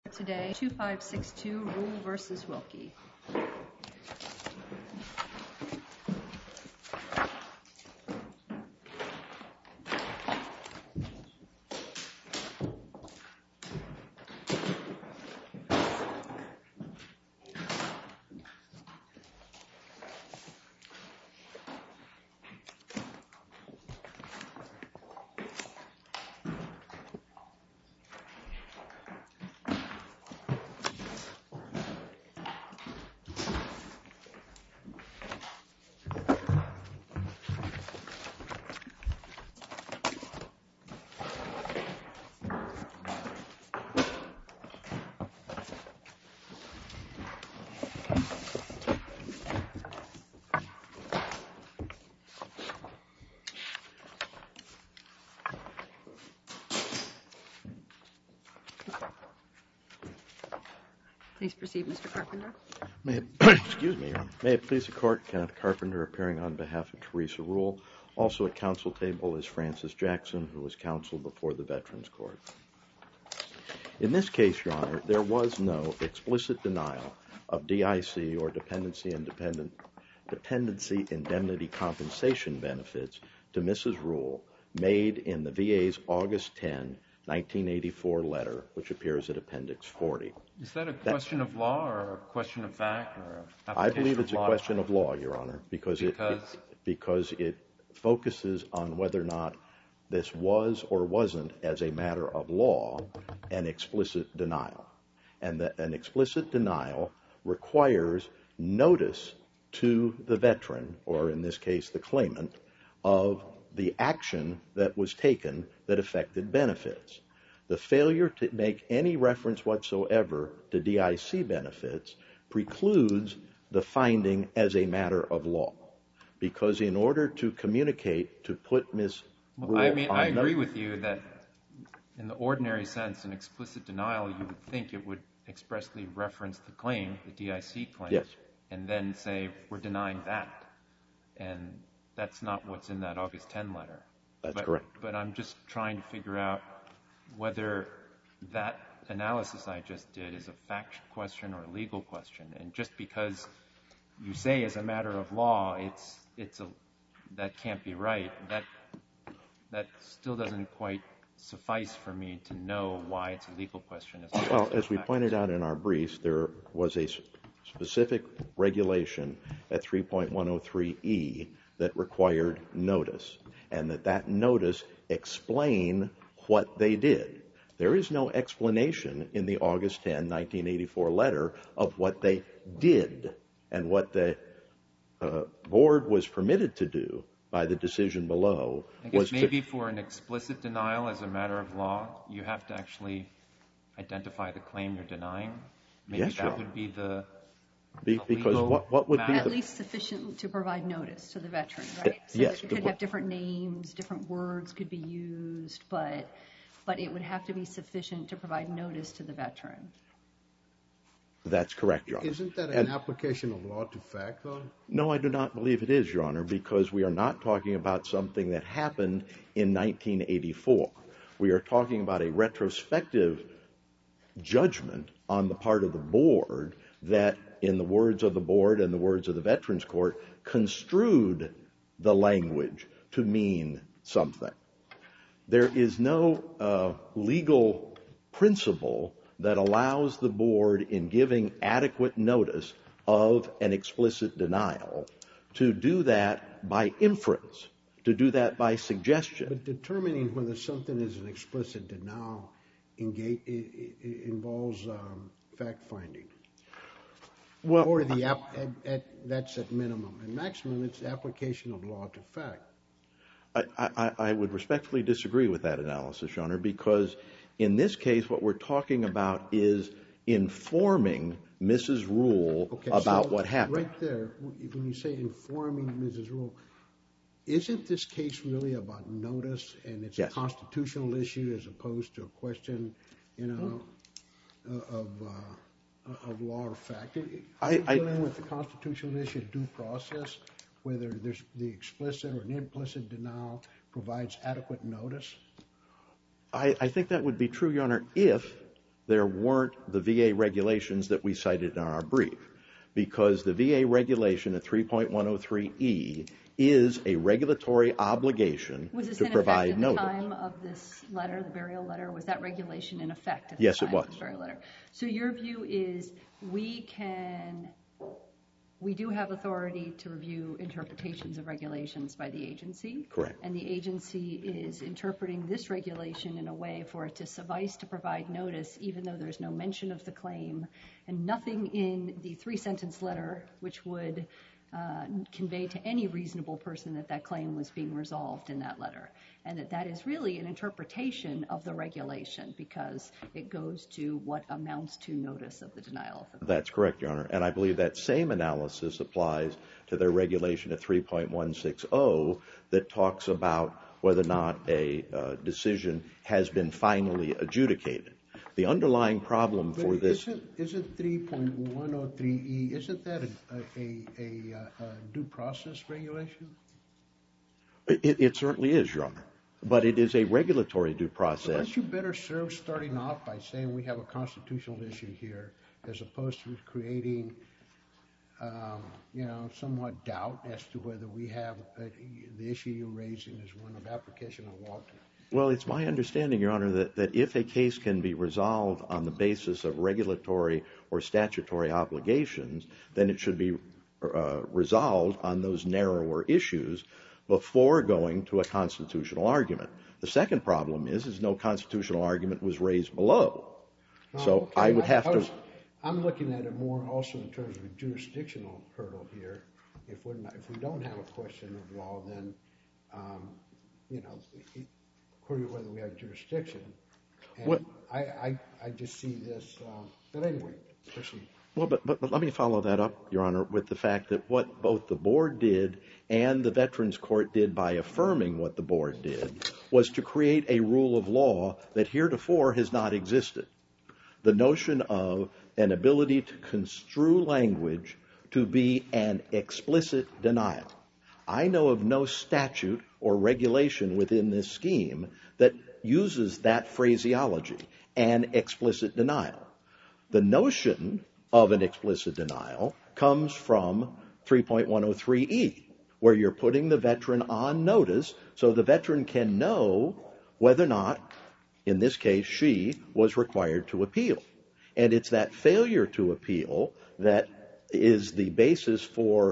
Today, 2562 Rule v. Wilkie. Please proceed, Mr. Carpenter. Excuse me. May it please the Court, Kenneth Carpenter appearing on behalf of Teresa Rule. Also at counsel table is Francis Jackson, who was counsel before the Veterans Court. In this case, Your Honor, there was no explicit denial of DIC or dependency indemnity compensation benefits to Mrs. Rule made in the VA's August 10, 1984 letter, which appears at Appendix 40. Is that a question of law or a question of fact or application of law? I believe it's a question of law, Your Honor, because it focuses on whether or not this was or wasn't, as a matter of law, an explicit denial. And that an explicit denial requires notice to the veteran, or in this case the claimant, of the action that was taken that affected benefits. The failure to make any reference whatsoever to DIC benefits precludes the finding as a matter of law. Because in order to communicate, to put Ms. Rule on I agree with you that in the ordinary sense, an explicit denial, you would think it would expressly reference the claim, the DIC claim, yes, and then say, we're denying that. And that's not what's in that August 10 letter. That's correct. But I'm just trying to figure out whether that analysis I just did is a fact question or a legal question. And just because you say as a matter of law, that can't be right, that still doesn't quite suffice for me to know why it's a legal question. Well, as we pointed out in our briefs, there was a specific regulation at 3.103E that required notice, and that notice explained what they did. There is no explanation in the August 10, 1984 letter of what they did and what the board was permitted to do by the decision below. I guess maybe for an explicit denial as a matter of law, you have to actually identify the claim you're denying. Maybe yes, that would be the because what would be at least sufficient to provide notice to the veteran, right? So yes, it could have different names, different words could be used, but it would have to be sufficient to provide notice to the veteran. That's correct, Your Honor. Isn't that an application of law to fact, though? No, I do not believe it is, Your Honor, because we are not talking about something that happened in 1984. We are talking about a retrospective judgment on the part of the board that, in the words of the board and the words of the Veterans Court, construed the language to mean something. There is no legal principle that allows the board, in giving adequate notice of an explicit denial, to do that by inference, to do that by suggestion. But determining whether something is an explicit denial involves fact-finding. Well, or that's at minimum. At maximum, it's application of law to fact. I would respectfully disagree with that analysis, Your Honor, because in this case what we're talking about is informing Mrs. Rule about what happened. Right there, when you say informing Mrs. Rule, isn't this case really about notice and it's yes, a constitutional issue as opposed to a question, of law or fact? Dealing with the constitutional issue of due process, whether there's the explicit or an implicit denial provides adequate notice? I think that would be true, Your Honor, if there weren't the VA regulations that we cited in our brief, because the VA regulation at 3.103E is a regulatory obligation to provide notice. Was this in effect at the time of this letter, the burial letter? Was that regulation in effect at the Yes, time it was. of the burial letter? So your view is we do have authority to review interpretations of regulations by the agency. Correct. And the agency is interpreting this regulation in a way for it to suffice to provide notice, even though there's no mention of the claim and nothing in the 3-sentence letter which would convey to any reasonable person that that claim was being resolved in that letter. And that is really an interpretation of the regulation because it goes to what amounts to notice of the denial of the claim. That's correct, Your Honor. And I believe that same analysis applies to their regulation at 3.160 that talks about whether or not a decision has been finally adjudicated. The underlying problem for this... Isn't 3.103E, isn't that a due process regulation? It certainly is, Your Honor. But it is a regulatory due process. Aren't you better served starting off by saying we have a constitutional issue here as opposed to creating, somewhat doubt as to whether we have the issue you're raising is one of application of law? Well, it's my understanding, Your Honor, that if a case can be resolved on the basis of regulatory or statutory obligations, then it should be resolved on those narrower issues before going to a constitutional argument. The second problem is no constitutional argument was raised below. So I would have to... I'm looking at it more also in terms of a jurisdictional hurdle here. If we don't have a question of law, then, according to whether we have jurisdiction. And I just see this... but anyway, proceed. Well, but let me follow that up, Your Honor, with the fact that what both the board did and the Veterans Court did by affirming what the board did was to create a rule of law that heretofore has not existed. The notion of an ability to construe language to be an explicit denial. I know of no statute or regulation within this scheme that uses that phraseology, an explicit denial. The notion of an explicit denial comes from 3.103E, where you're putting the veteran on notice so the veteran can know whether or not, in this case, she was required to appeal. And it's that failure to appeal that is the basis for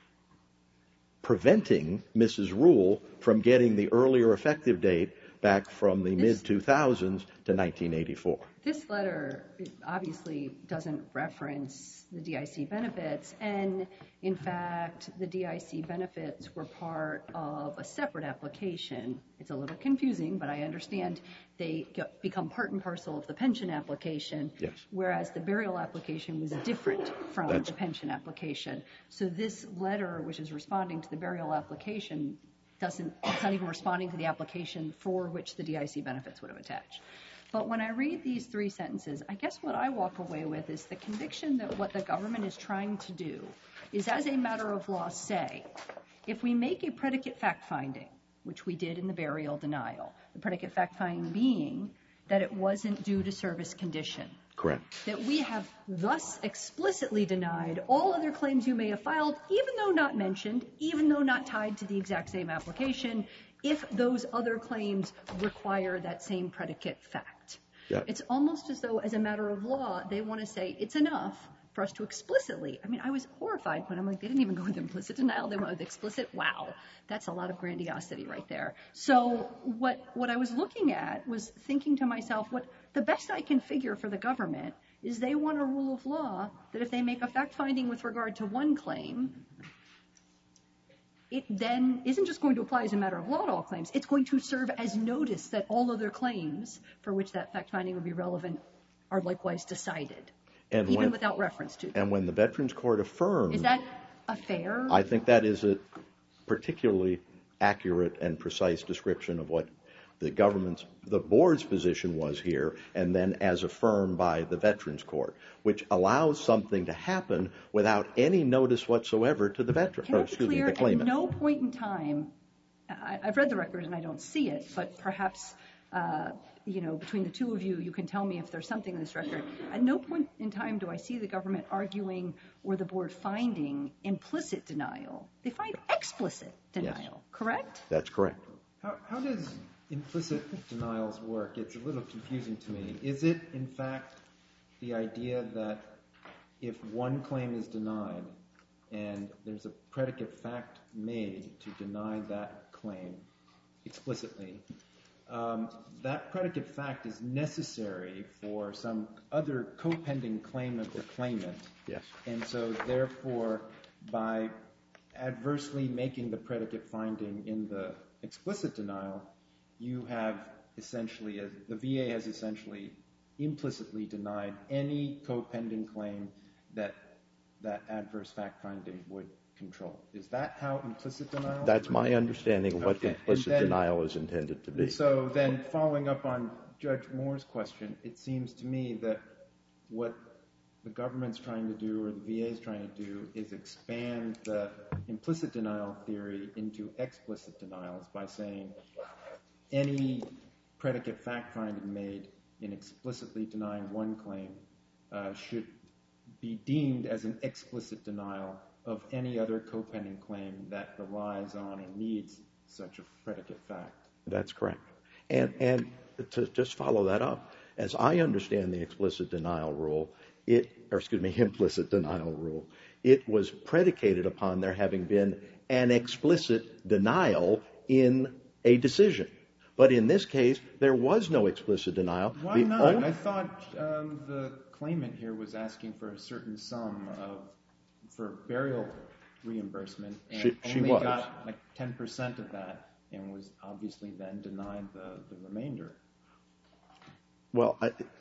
preventing Mrs. Rule from getting the earlier effective date back from the mid-2000s to 1984. This letter obviously doesn't reference the DIC benefits, and in fact, the DIC benefits were part of a separate application. It's a little confusing, but I understand they become part and parcel of the pension application, yes, whereas the burial application was different from the pension application. So this letter, which is responding to the burial application, it's not even responding to the application for which the DIC benefits would have attached. But when I read these 3 sentences, I guess what I walk away with is the conviction that what the government is trying to do is, as a matter of law, say, if we make a predicate fact-finding, which we did in the burial denial, the predicate fact-finding being that it wasn't due to service condition. Correct. That we have thus explicitly denied all other claims you may have filed, even though not mentioned, even though not tied to the exact same application, if those other claims require that same predicate fact. Yep. It's almost as though, as a matter of law, they want to say it's enough for us to explicitly, I was horrified when I'm like, they didn't even go with implicit denial, they went with explicit. Wow, that's a lot of grandiosity right there. So what I was looking at was thinking to myself, what the best I can figure for the government is they want a rule of law that if they make a fact-finding with regard to one claim, it then isn't just going to apply as a matter of law to all claims, it's going to serve as notice that all other claims for which that fact-finding would be relevant are likewise decided, even without reference to them. And when the Veterans Court affirmed... Is that a fair... I think that is a particularly accurate and precise description of what the board's position was here, and then as affirmed by the Veterans Court, which allows something to happen without any notice whatsoever to the veteran. Can I be clear, at no point in time, I've read the record and I don't see it, but perhaps between the two of you, you can tell me if there's something in this record. At no point in time do I see the government arguing or the board finding implicit denial. They find explicit denial, yes. Correct? That's correct. How does implicit denials work? It's a little confusing to me. Is it, in fact, the idea that if one claim is denied and there's a predicate fact made to deny that claim explicitly, that predicate fact is necessary for some other co-pending claim of the claimant. Yes. And so, therefore, by adversely making the predicate finding in the explicit denial, you have essentially, the VA has essentially implicitly denied any co-pending claim that adverse fact finding would control. Is that how implicit denial works? That's my understanding of what implicit denial is intended to be. So then, following up on Judge Moore's question, it seems to me that what the government's trying to do or the VA is trying to do is expand the implicit denial theory into explicit denials by saying any predicate fact finding made in explicitly denying one claim should be deemed as an explicit denial of any other co-pending claim that relies on and needs such a predicate fact. That's correct. And to just follow that up, as I understand the implicit denial rule, it was predicated upon there having been an explicit denial in a decision. But in this case, there was no explicit denial. Why not? I thought the claimant here was asking for a certain sum for burial reimbursement and only got like 10% of that and was obviously then denied the remainder. Well,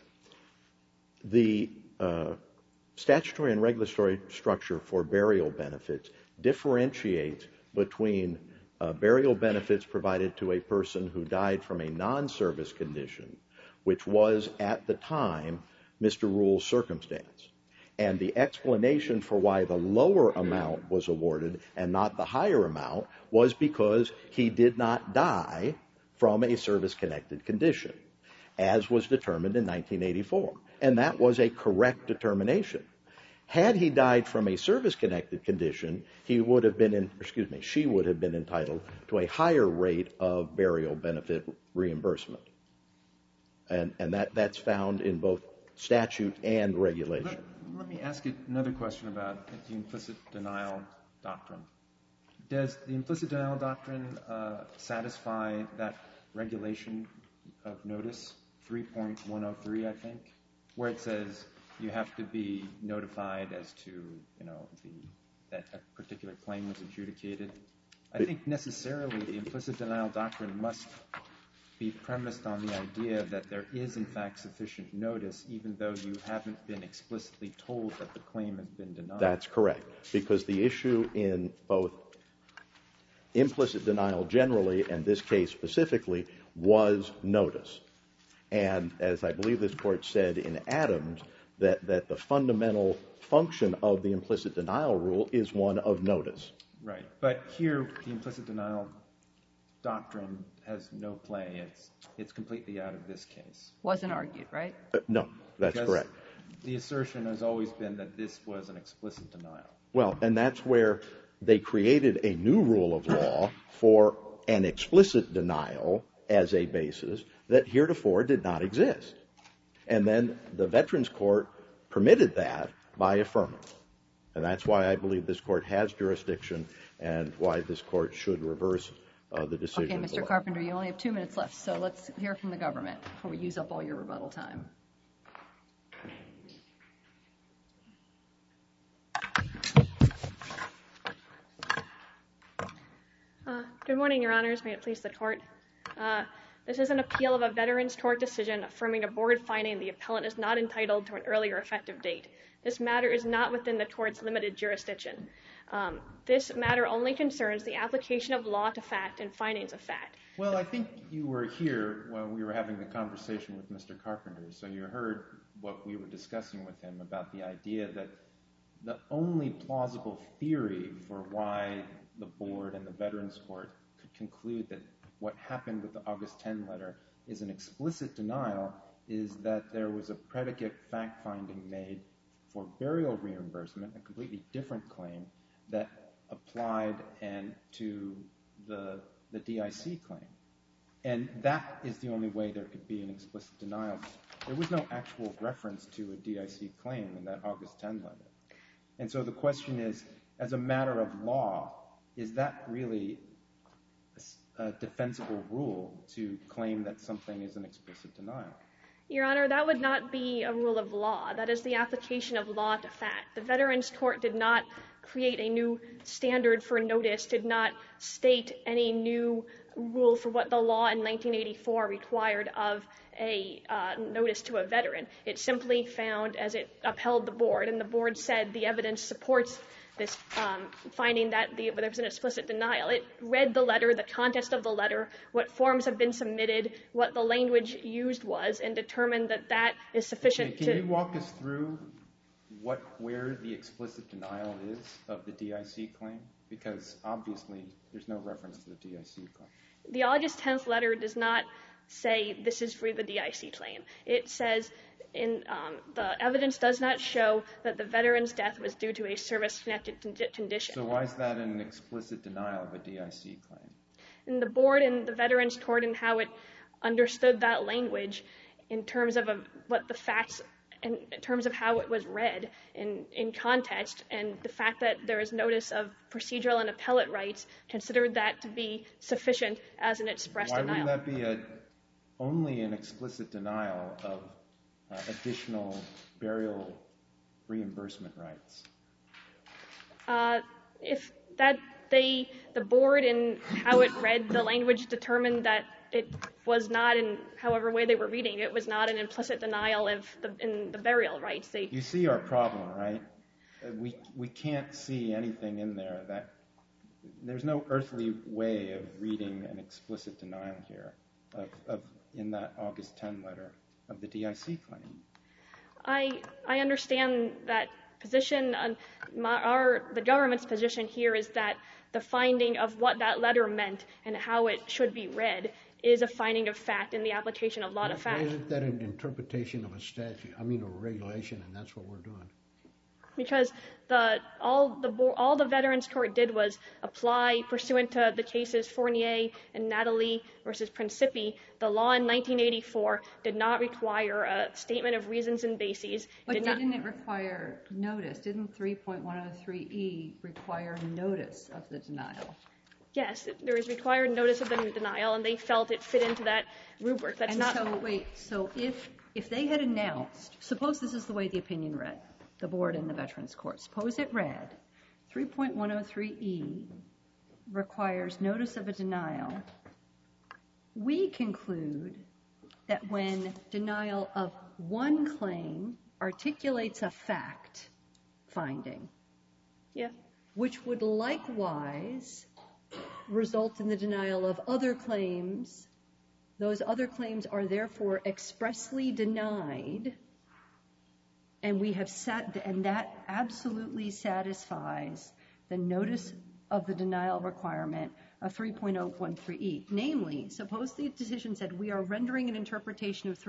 the statutory and regulatory structure for burial benefits differentiates between burial benefits provided to a person who died from a non-service condition, which was at the time Mr. Rule's circumstance. And the explanation for why the lower amount was awarded and not the higher amount was because he did not die from a service-connected condition, as was determined in 1984. And that was a correct determination. Had he died from a service-connected condition, she would have been entitled to a higher rate of burial benefit reimbursement. And that's found in both statute and regulation. Let me ask you another question about the implicit denial doctrine. Does the implicit denial doctrine satisfy that regulation of notice, 3.103, I think, where it says you have to be notified as to, that a particular claim was adjudicated? I think necessarily the implicit denial doctrine must be premised on the idea that there is, in fact, sufficient notice, even though you haven't been explicitly told that the claim has been denied. That's correct, because the issue in both implicit denial generally and this case specifically was notice. And as I believe this court said in Adams, that the fundamental function of the implicit denial rule is one of notice. Right. But here, the implicit denial doctrine has no play. It's completely out of this case. Wasn't argued, right? No, that's correct. The assertion has always been that this was an explicit denial. Well, and that's where they created a new rule of law for an explicit denial as a basis that heretofore did not exist. And then the Veterans Court permitted that by affirming. And that's why I believe this court has jurisdiction and why this court should reverse the decision. Okay, Mr. Carpenter, you only have 2 minutes left, so let's hear from the government before we use up all your rebuttal time. Good morning, Your Honors. May it please the Court. This is an appeal of a Veterans Court decision affirming a board finding the appellant is not entitled to an earlier effective date. This matter is not within the court's limited jurisdiction. This matter only concerns the application of law to fact and findings of fact. Well, I think you were here when we were having the conversation with Mr. Carpenter, so you heard what we were discussing with him about the idea that the only plausible theory for why the board and the Veterans Court could conclude that what happened with the August 10 letter is an explicit denial is that there was a predicate fact-finding made for burial reimbursement, a completely different claim, that applied to the DIC claim. And that is the only way there could be an explicit denial. There was no actual reference to a DIC claim in that August 10 letter. And so the question is, as a matter of law, is that really a defensible rule to claim that something is an explicit denial? Your Honor, that would not be a rule of law. That is the application of law to fact. The Veterans Court did not create a new standard for notice, did not state any new rule for what the law in 1984 required of a notice to a veteran. It simply found, as it upheld the board, and the board said the evidence supports this finding that there was an explicit denial. It read the letter, the context of the letter, what forms have been submitted, what the language used was, and determined that that is sufficient to... Can you walk us through where the explicit denial is of the DIC claim? Because obviously there's no reference to the DIC claim. The August 10th letter does not say this is for the DIC claim. It says the evidence does not show that the veteran's death was due to a service-connected condition. So why is that an explicit denial of a DIC claim? And the board and the Veterans Court and how it understood that language in terms of what the facts, in terms of how it was read in context, and the fact that there is notice of procedural and appellate rights, considered that to be sufficient as an express denial. Why wouldn't that be only an explicit denial of additional burial reimbursement rights? The board and how it read the language determined that it was not, in however way they were reading, it was not an implicit denial in the burial rights. You see our problem, right? We can't see anything in there there's no earthly way of reading an explicit denial here in that August 10 letter of the DIC claim. I understand that position. The government's position here is that the finding of what that letter meant and how it should be read is a finding of fact in the application of law to fact. Why isn't that an interpretation of a statute, a regulation, and that's what we're doing? Because all the Veterans Court did was apply, pursuant to the cases Fournier and Natalie versus Principi, the law in 1984 did not require a statement of reasons and bases. But didn't it require notice? Didn't 3.103E require notice of the denial? Yes, there is required notice of the denial, and they felt it fit into that rubric. So if they had announced, suppose this is the way the opinion read, the board and the Veterans Court. Suppose it read 3.103E requires notice of a denial. We conclude that when denial of one claim articulates a fact finding, which would likewise result in the denial of other claims, those other claims are therefore expressly denied, and that absolutely satisfies the notice of the denial requirement of 3.013E. Namely, suppose the decision said we are rendering an interpretation of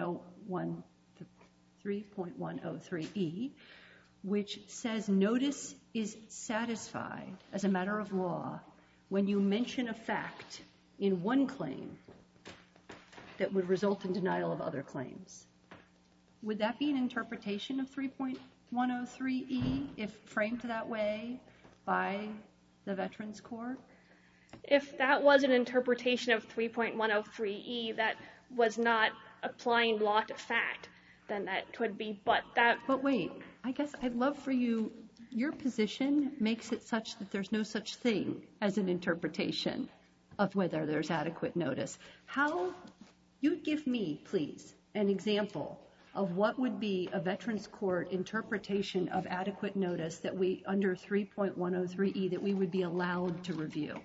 3.103E, which says notice is satisfied as a matter of law when you mention a fact in one claim that would result in denial of other claims. Would that be an interpretation of 3.103E if framed that way by the Veterans Court? If that was an interpretation of 3.103E that was not applying law to fact, then that could be, But wait, I guess I'd love for you, your position makes it such that there's no such thing as an interpretation of whether there's adequate notice. You give me, please, an example of what would be a Veterans Court interpretation of adequate notice that we, under 3.103E, that we would be allowed to review.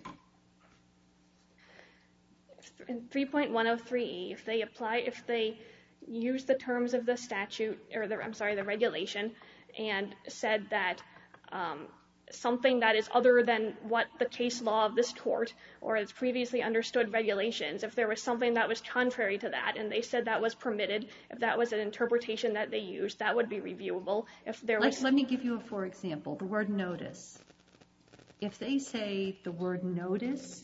In 3.103E, if they use the terms of the statute, or the regulation, and said that something that is other than what the case law of this court or its previously understood regulations, if there was something that was contrary to that and they said that was permitted, if that was an interpretation that they used, that would be reviewable. If there was... Let me give you a for example, the word notice. If they say the word notice,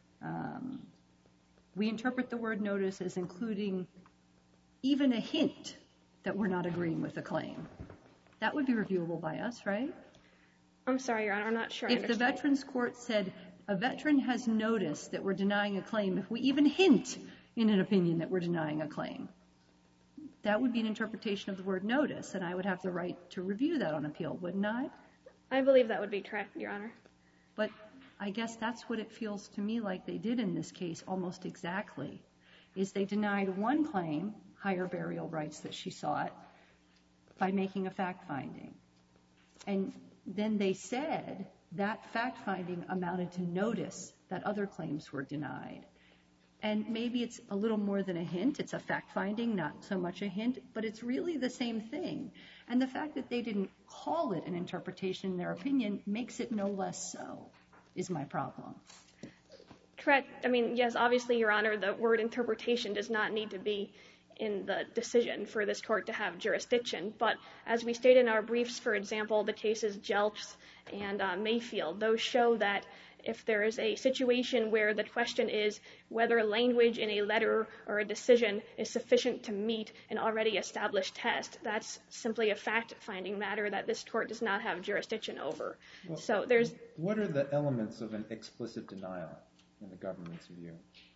we interpret the word notice as including even a hint that we're not agreeing with the claim. That would be reviewable by us, right? I'm sorry, Your Honor, I'm not sure I understand. If the Veterans Court said a veteran has noticed that we're denying a claim, if we even hint in an opinion that we're denying a claim, that would be an interpretation of the word notice, and I would have the right to review that on appeal, wouldn't I? I believe that would be correct, Your Honor. But I guess that's what it feels to me like they did in this case almost exactly, is they denied one claim, higher burial rights that she sought, by making a fact finding. And then they said that fact finding amounted to notice that other claims were denied. And maybe it's a little more than a hint. It's a fact finding, not so much a hint, but it's really the same thing. And the fact that they didn't call it an interpretation in their opinion makes it no less so, is my problem. Correct. I mean, yes, obviously, Your Honor, the word interpretation does not need to be in the decision for this court to have jurisdiction. But as we stated in our briefs, for example, the cases Jelks and Mayfield, those show that if there is a situation where the question is whether language in a letter or a decision is sufficient to meet an already established test, that's simply a fact-finding matter that this court does not have jurisdiction over. Well, so there's... What are the elements of an explicit denial in the government's view?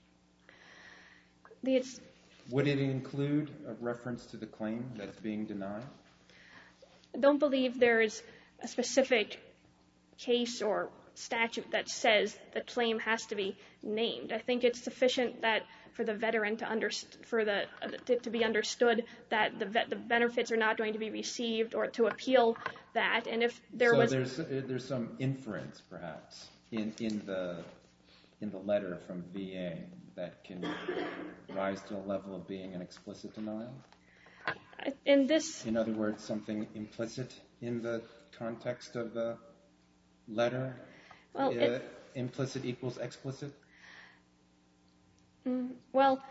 Would it include a reference to the claim that's being denied? I don't believe there is a specific case or statute that says the claim has to be named. I think it's sufficient that for the veteran to be understood that the benefits are not going to be received or to appeal that. And if there was... So there's some inference, perhaps, in the letter from VA that can rise to a level of being an explicit denial? In other words, something implicit in the context of the letter? Well, implicit equals explicit? Well,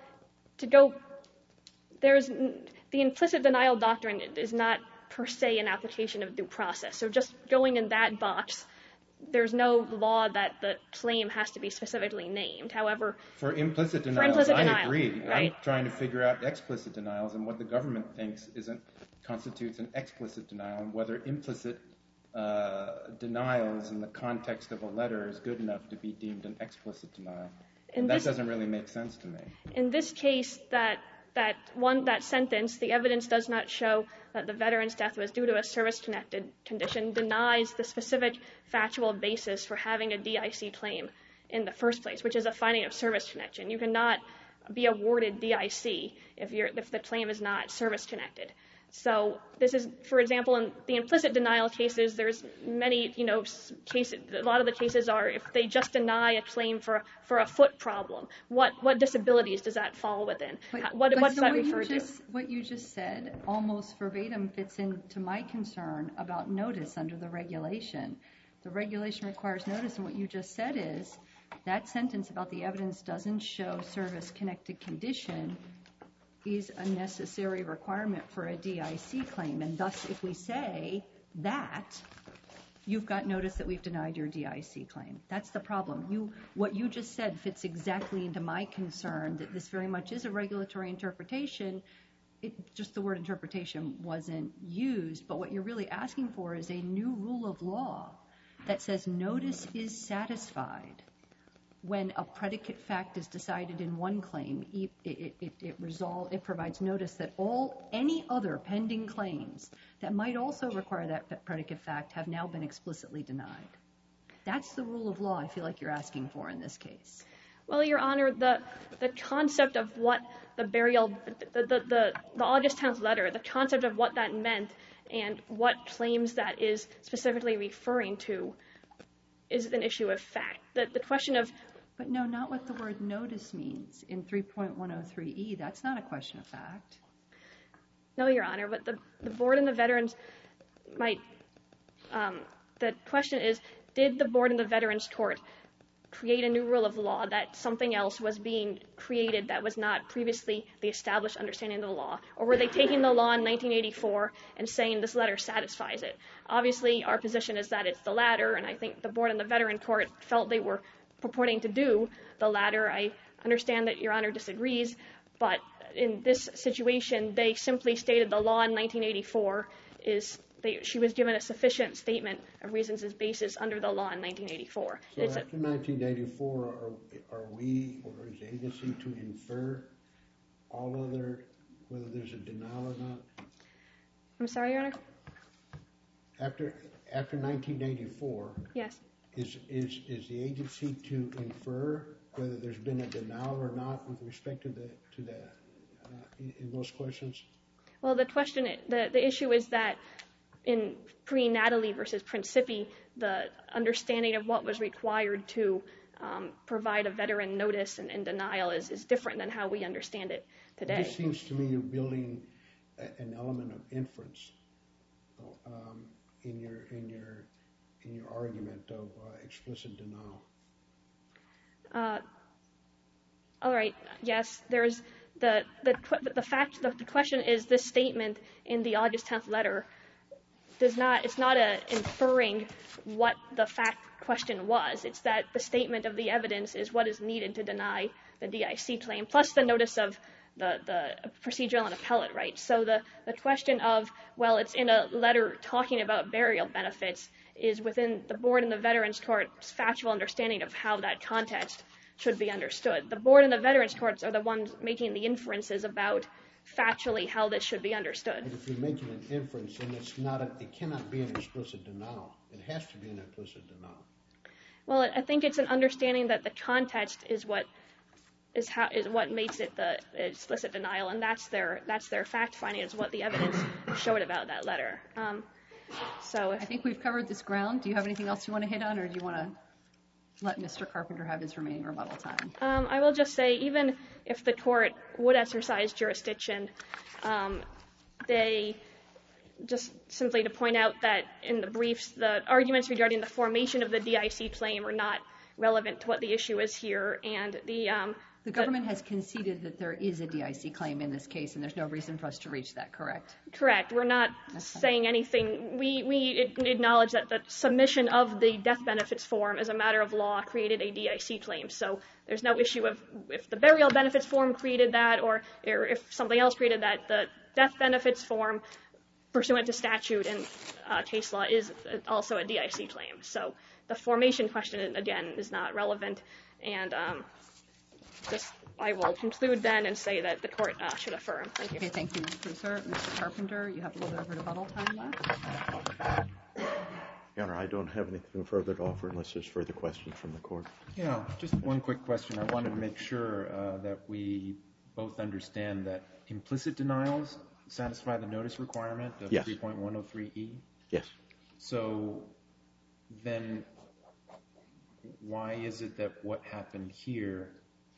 the implicit denial doctrine is not per se an application of due process. So just going in that box, there's no law that the claim has to be specifically named. However, for implicit denials, I agree. Right. I'm trying to figure out explicit denials and what the government thinks constitutes an explicit denial, and whether implicit denials in the context of a letter is good enough to be deemed an explicit denial. And that doesn't really make sense to me. In this case, that sentence, the evidence does not show that the veteran's death was due to a service-connected condition, denies the specific factual basis for having a DIC claim in the first place, which is a finding of service connection. You cannot be awarded DIC if the claim is not service-connected. So this is, for example, in the implicit denial cases, there's many, cases. A lot of the cases are if they just deny a claim for a foot problem. What disabilities does that fall within? What does that refer to? What you just said almost verbatim fits into my concern about notice under the regulation. The regulation requires notice, and what you just said is that sentence about the evidence doesn't show service-connected condition is a necessary requirement for a DIC claim. And thus, if we say that, you've got notice that we've denied your DIC claim. That's the problem. What you just said fits exactly into my concern that this very much is a regulatory interpretation. Just the word interpretation wasn't used. But what you're really asking for is a new rule of law that says notice is satisfied when a predicate fact is decided in one claim. It provides notice that any other pending claims that might also require that predicate fact have now been explicitly denied. That's the rule of law I feel like you're asking for in this case. Well, Your Honor, the concept of what the burial, the August 10th letter, the concept of what that meant and what claims that is specifically referring to is an issue of fact. The question of... But no, not what the word notice means in 3.103E. That's not a question of fact. No, Your Honor, but the board and the veterans might the question is, did the board and the Veterans Court create a new rule of law that something else was being created that was not previously the established understanding of the law? Or were they taking the law in 1984 and saying this letter satisfies it? Obviously, our position is that it's the latter, and I think the board and the Veterans Court felt they were purporting to do the latter. I understand that Your Honor disagrees, but in this situation, they simply stated the law in 1984 she was given a sufficient statement of reasons as basis under the law in 1984. So after 1984, are we, or is the agency to infer all other, whether there's a denial or not? I'm sorry, Your Honor? After 1984, yes, is the agency to infer whether there's been a denial or not with respect to in those questions? Well, the issue is that in pre-Natalie versus Principi, the understanding of what was required to provide a veteran notice and denial is different than how we understand it today. It seems to me you're building an element of inference in your argument of explicit denial. All right. Yes, there's the question is this statement in the August 10th letter it's not inferring what the fact question was. It's that the statement of the evidence is what is needed to deny the DIC claim, plus the notice of the procedural and appellate rights. So the question of, well, it's in a letter talking about burial benefits is within the board and the Veterans Court's factual understanding of how that context should be understood. The board and the Veterans Courts are the ones making the inferences about factually how this should be understood. But if you're making an inference, then it cannot be an explicit denial. It has to be an implicit denial. Well, I think it's an understanding that the context is what makes it the explicit denial, and that's their fact finding is what the evidence showed about that letter. So I think we've covered this ground. Do you have anything else you want to hit on, or do you want to let Mr. Carpenter have his remaining rebuttal time? I will just say, even if the court would exercise jurisdiction, they just simply to point out that in the briefs, the arguments regarding the formation of the DIC claim are not relevant to what the issue is here, and the government has conceded that there is a DIC claim in this case, and there's no reason for us to reach that, correct? Correct. We're not saying anything. We acknowledge that the submission of the death benefits form as a matter of law created a DIC claim, so there's no issue of if the burial benefits form created that or if something else created that. The death benefits form pursuant to statute and case law is also a DIC claim. So the formation question, again, is not relevant, and I will conclude then and say that the court should affirm. Thank you. Okay, thank you, Mr. Producer. Mr. Carpenter, you have a little bit of rebuttal time left. Your Honor, I don't have anything further to offer unless there's further questions from the court. Yeah, just one quick question. I wanted to make sure that we both understand that implicit denials satisfy the notice requirement of 3.103E? Yes. So then why is it that what happened here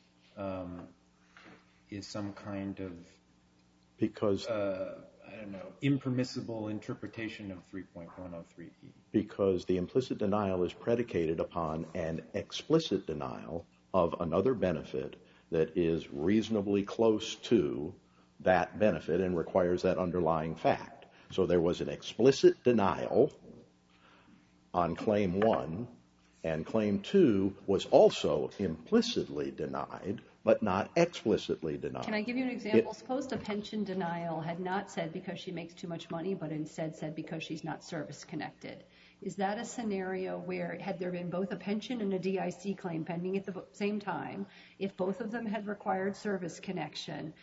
is some kind of impermissible interpretation of 3.103E? Because the implicit denial is predicated upon an explicit denial of another benefit that is reasonably close to that benefit and requires that underlying fact. So there was an explicit denial on Claim 1, and Claim 2 was also implicitly denied, but not explicitly denied. Can I give you an example? Suppose the pension denial had not said because she makes too much money, but instead said because she's not service-connected. Is that a scenario where, had there been both a pension and a DIC claim pending at the same time, if both of them had required service connection,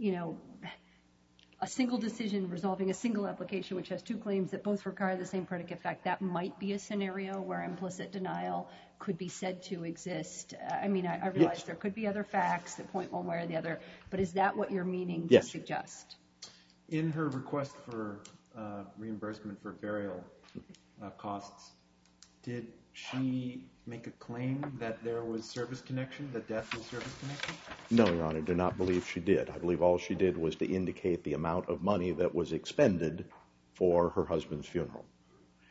a single decision resolving a single application which has two claims that both require the same predicate fact, that might be a scenario where implicit denial could be said to exist? I mean, I realize there could be other facts that point one way or the other, but is that what you're meaning to suggest? In her request for reimbursement for burial costs, did she make a claim that there was service connection, that death was service connection? No, Your Honor, I do not believe she did. I believe all she did was to indicate the amount of money that was expended for her husband's funeral.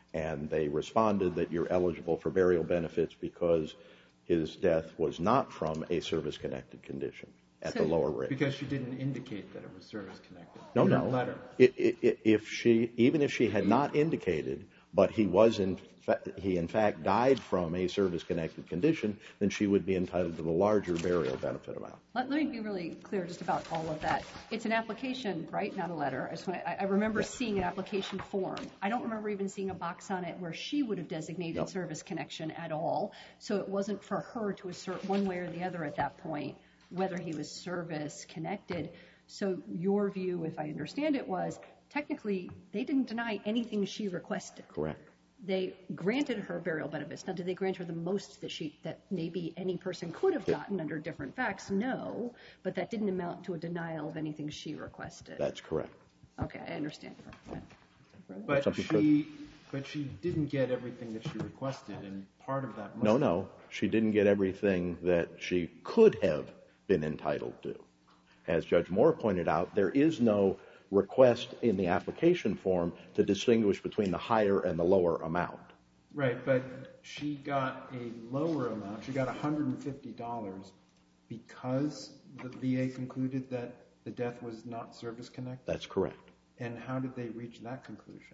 And they responded that you're eligible for burial benefits because his death was not from a service-connected condition at the lower rate. Because she didn't indicate that it was service-connected. No. Letter. Even if she had not indicated, but he in fact died from a service-connected condition, then she would be entitled to the larger burial benefit amount. Let me be really clear just about all of that. It's an application, right? Not a letter. I remember seeing an application form. I don't remember even seeing a box on it where she would have designated service connection at all. So it wasn't for her to assert one way or the other at that point whether he was service-connected. So your view, if I understand it, was technically they didn't deny anything she requested. Correct. They granted her burial benefits. Now, did they grant her the most that maybe any person could have gotten under different facts? No, but that didn't amount to a denial of anything she requested. That's correct. Okay, I understand. But she didn't get everything that she requested, and part of that... No, she didn't get everything that she could have been entitled to. As Judge Moore pointed out, there is no request in the application form to distinguish between the higher and the lower amount. Right, but she got a lower amount. She got $150 because the VA concluded that the death was not service-connected? That's correct. And how did they reach that conclusion?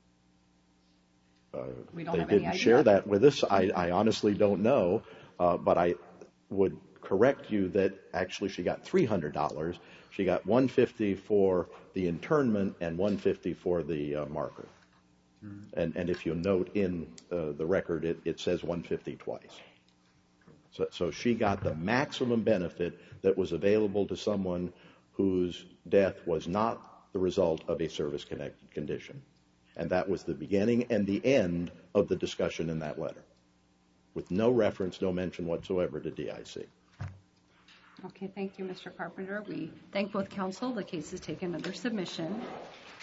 We don't they have any didn't idea. share that with us. I honestly don't know, but I would correct you that actually she got $300. She got $150 for the internment and $150 for the marker. Mm-hmm. And if you note in the record, it says $150 twice. So she got the maximum benefit that was available to someone whose death was not the result of a service-connected condition. And that was the beginning and the end of the discussion in that letter, with no reference, no mention whatsoever to DIC. Okay, thank you, Mr. Carpenter. We thank both counsel. The case is taken under submission.